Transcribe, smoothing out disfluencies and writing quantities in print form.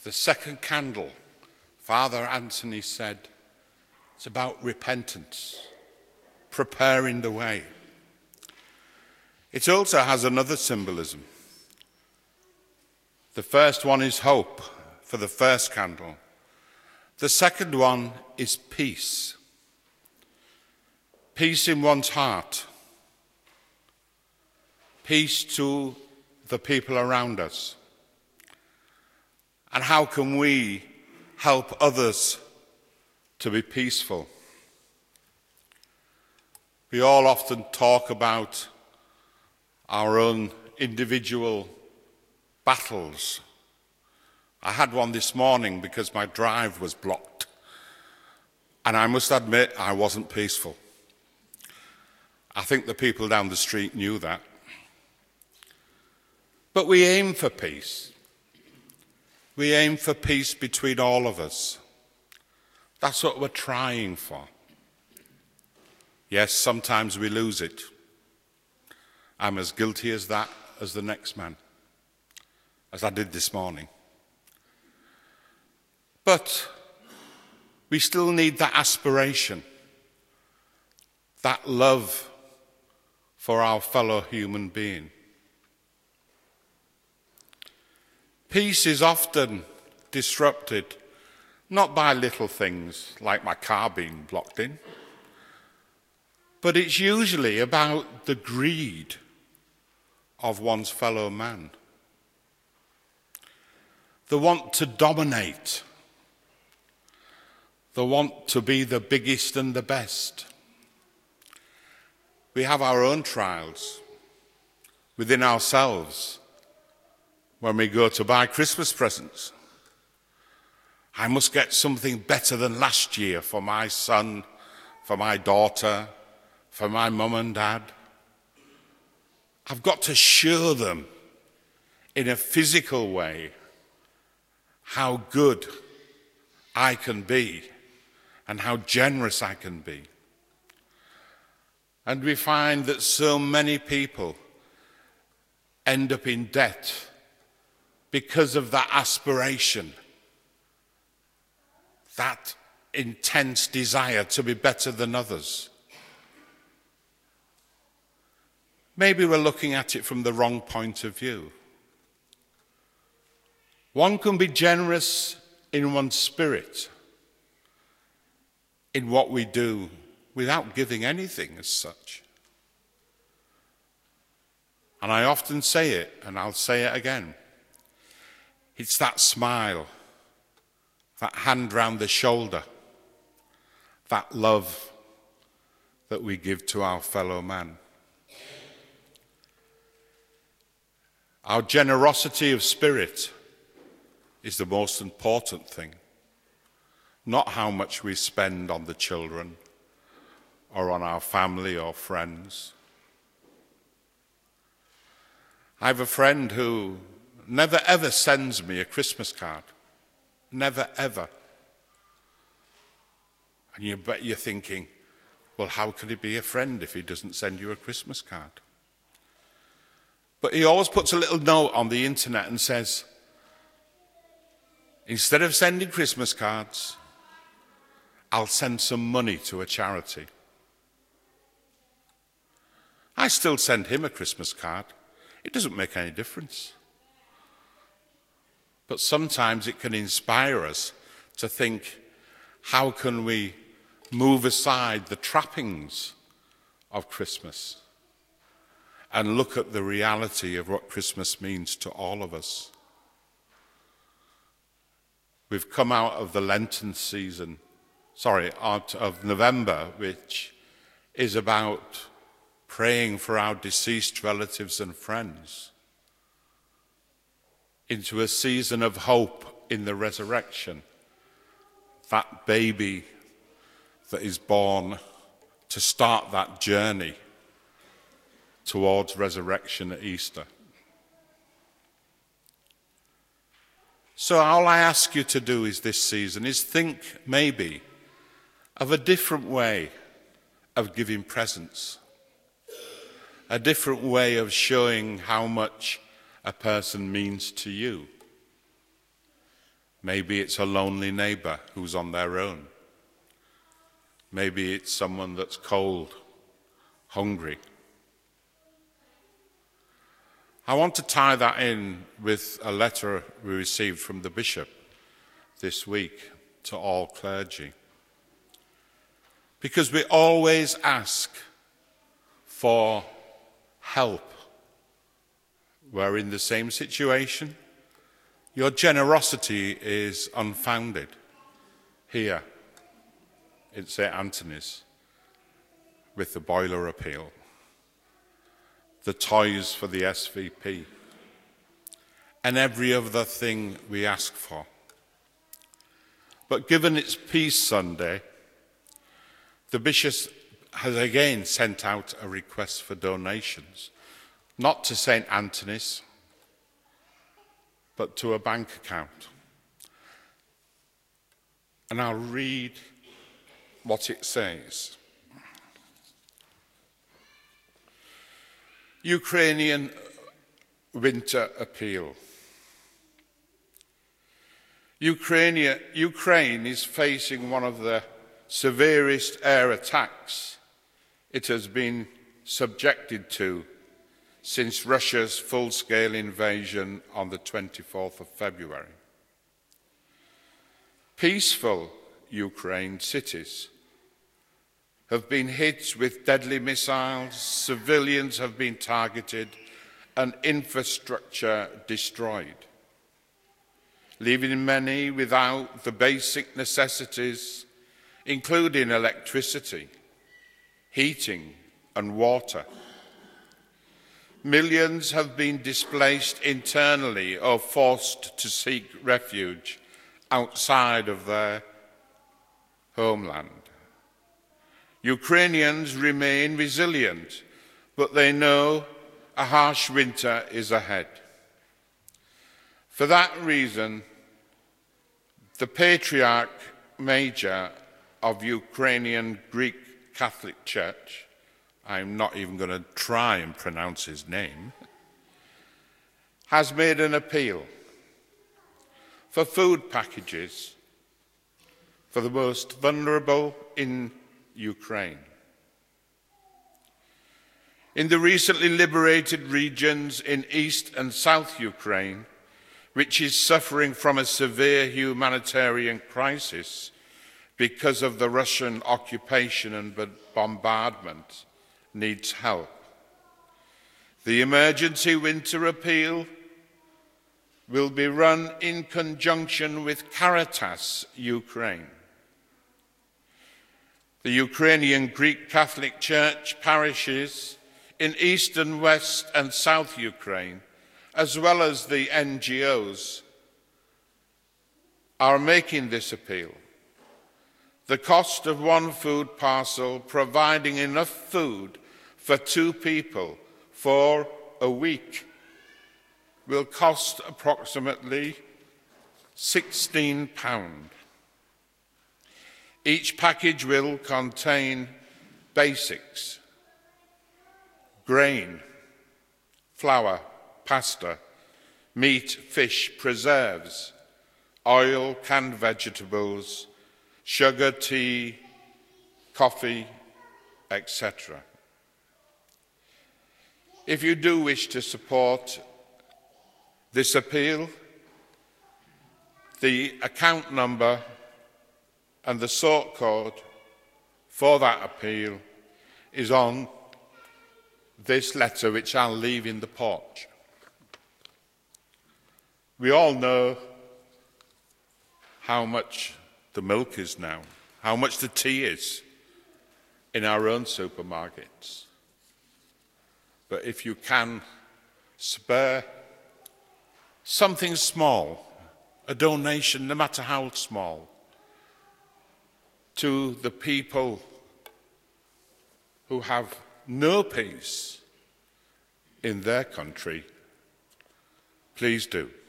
The second candle, Father Anthony said, it's about repentance, preparing the way. It also has another symbolism. The first one is hope for the first candle. The second one is peace. Peace in one's heart. Peace to the people around us. And how can we help others to be peaceful? We all often talk about our own individual battles. I had one this morning because my drive was blocked. And I must admit, I wasn't peaceful. I think the people down the street knew that. But we aim for peace. We aim for peace between all of us. That's what we're trying for. Yes, sometimes we lose it. I'm as guilty as that as the next man, as I did this morning. But we still need that aspiration, that love for our fellow human being. Peace is often disrupted, not by little things like my car being blocked in, but it's usually about the greed of one's fellow man. The want to dominate, the want to be the biggest and the best. We have our own trials within ourselves when we go to buy Christmas presents. I must get something better than last year for my son, for my daughter, for my mum and dad. I've got to show them in a physical way how good I can be and how generous I can be. And we find that so many people end up in debt because of that aspiration, that intense desire to be better than others. Maybe we're looking at it from the wrong point of view. One can be generous in one's spirit, in what we do, without giving anything as such. And I often say it, and I'll say it again. It's that smile, that hand round the shoulder, that love that we give to our fellow man. Our generosity of spirit is the most important thing, not how much we spend on the children or on our family or friends. I have a friend who never ever sends me a Christmas card. Never ever. And you bet you're thinking, well, how could he be a friend if he doesn't send you a Christmas card? But he always puts a little note on the internet and says, instead of sending Christmas cards, I'll send some money to a charity. I still send him a Christmas card. It doesn't make any difference. But sometimes it can inspire us to think, how can we move aside the trappings of Christmas and look at the reality of what Christmas means to all of us? We've come out of the Lenten season, out of November, which is about praying for our deceased relatives and friends, into a season of hope in the resurrection, that baby that is born to start that journey towards resurrection at Easter. So all I ask you to do is this season is think maybe of a different way of giving presents, a different way of showing how much a person means to you. Maybe it's a lonely neighbour who's on their own. Maybe it's someone that's cold, hungry. I want to tie that in with a letter we received from the bishop this week to all clergy. Because we always ask for help. We're in the same situation. Your generosity is unfounded here in St. Anthony's with the boiler appeal, the toys for the SVP, and every other thing we ask for. But given it's Peace Sunday, the bishop has again sent out a request for donations, not to St. Anthony's, but to a bank account. And I'll read what it says. Ukrainian winter appeal. Ukraine is facing one of the severest air attacks it has been subjected to since Russia's full-scale invasion on the 24th of February. Peaceful Ukraine cities have been hit with deadly missiles, civilians have been targeted, and infrastructure destroyed, leaving many without the basic necessities, including electricity, heating, and water. Millions have been displaced internally or forced to seek refuge outside of their homeland. Ukrainians remain resilient, but they know a harsh winter is ahead. For that reason, the Patriarch Major of Ukrainian Greek Catholic Church, I'm not even going to try and pronounce his name, has made an appeal for food packages for the most vulnerable in Ukraine. In the recently liberated regions in East and South Ukraine, which is suffering from a severe humanitarian crisis because of the Russian occupation and bombardment, needs help. The emergency winter appeal will be run in conjunction with Caritas Ukraine. The Ukrainian Greek Catholic Church parishes in East and West and South Ukraine, as well as the NGOs, are making this appeal. The cost of one food parcel providing enough food for 2 people for a week will cost approximately £16. Each package will contain basics: grain, flour, pasta, meat, fish, preserves, oil, canned vegetables, sugar, tea, coffee, etc. If you do wish to support this appeal, the account number and the sort code for that appeal is on this letter, which I'll leave in the porch. We all know how much the milk is now, how much the tea is in our own supermarkets. But if you can spare something small, a donation, no matter how small, to the people who have no peace in their country, please do.